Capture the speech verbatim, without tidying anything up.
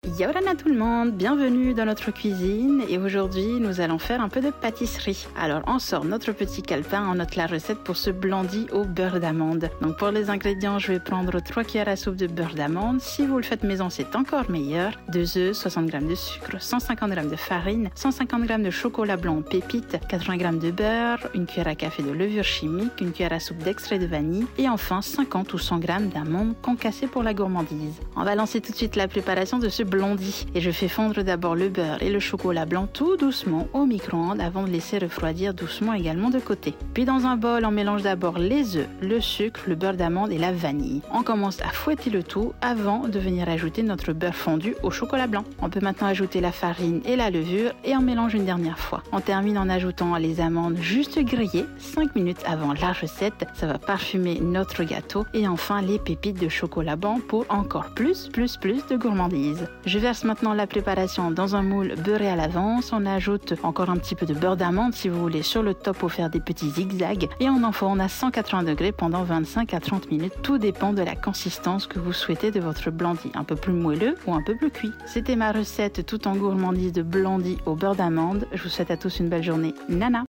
Yorana tout le monde, bienvenue dans notre cuisine et aujourd'hui nous allons faire un peu de pâtisserie. Alors on sort notre petit calepin, on note la recette pour ce blondie au beurre d'amande. Donc pour les ingrédients, je vais prendre trois cuillères à soupe de beurre d'amande. Si vous le faites maison, c'est encore meilleur. deux œufs, soixante grammes de sucre, cent cinquante grammes de farine, cent cinquante grammes de chocolat blanc en pépites, quatre-vingts grammes de beurre, une cuillère à café de levure chimique, une cuillère à soupe d'extrait de vanille et enfin cinquante ou cent grammes d'amandes concassées pour la gourmandise. On va lancer tout de suite la préparation de ce blondie et je fais fondre d'abord le beurre et le chocolat blanc tout doucement au micro-ondes avant de laisser refroidir doucement également de côté. Puis dans un bol, on mélange d'abord les œufs, le sucre, le beurre d'amande et la vanille. On commence à fouetter le tout avant de venir ajouter notre beurre fondu au chocolat blanc. On peut maintenant ajouter la farine et la levure et on mélange une dernière fois. On termine en ajoutant les amandes juste grillées cinq minutes avant la recette. Ça va parfumer notre gâteau et enfin les pépites de chocolat blanc pour encore plus, plus, plus de gourmandise. Je verse maintenant la préparation dans un moule beurré à l'avance. On ajoute encore un petit peu de beurre d'amande si vous voulez sur le top pour faire des petits zigzags et on enfourne à cent quatre-vingts degrés pendant vingt-cinq à trente minutes. Tout dépend de la consistance que vous souhaitez de votre blondie, un peu plus moelleux ou un peu plus cuit. C'était ma recette tout en gourmandise de blondie au beurre d'amande. Je vous souhaite à tous une belle journée. Nana!